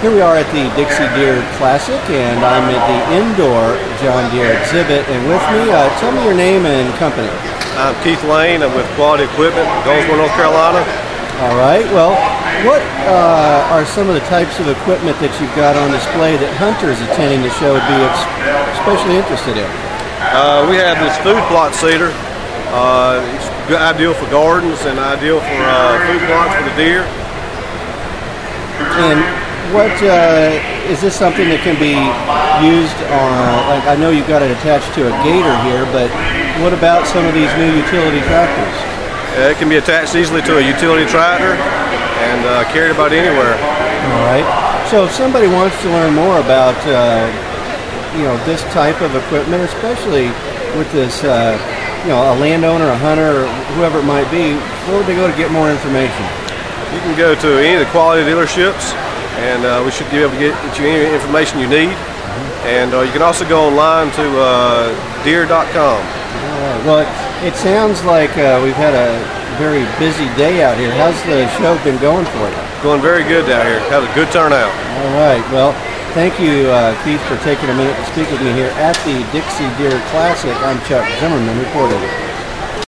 Here we are at the Dixie Deer Classic, and I'm at the indoor John Deere exhibit. And with me, tell me your name and company. I'm Keith Lane. I'm with Quality Equipment, Goldsboro, North Carolina. All right. Well, what are some of the types of equipment that you've got on display that hunters attending the show would be especially interested in? We have this food plot seeder. It's ideal for gardens and ideal for food plots for the deer. And what is this something that can be used on? Like, I know you've got it attached to a gator here, but what about some of these new utility tractors? It can be attached easily to a utility tractor and carried about anywhere. All right. So if somebody wants to learn more about this type of equipment, especially with this a landowner, a hunter, or whoever it might be, where would they go to get more information? You can go to any of the Quality dealerships, and we should be able to get you any information you need. And you can also go online to deere.com. Well, it sounds like we've had a very busy day out here. How's the show been going for you? Going very good down here. Had a good turnout. All right. Well, thank you, Keith, for taking a minute to speak with me here at the Dixie Deer Classic. I'm Chuck Zimmerman reporting.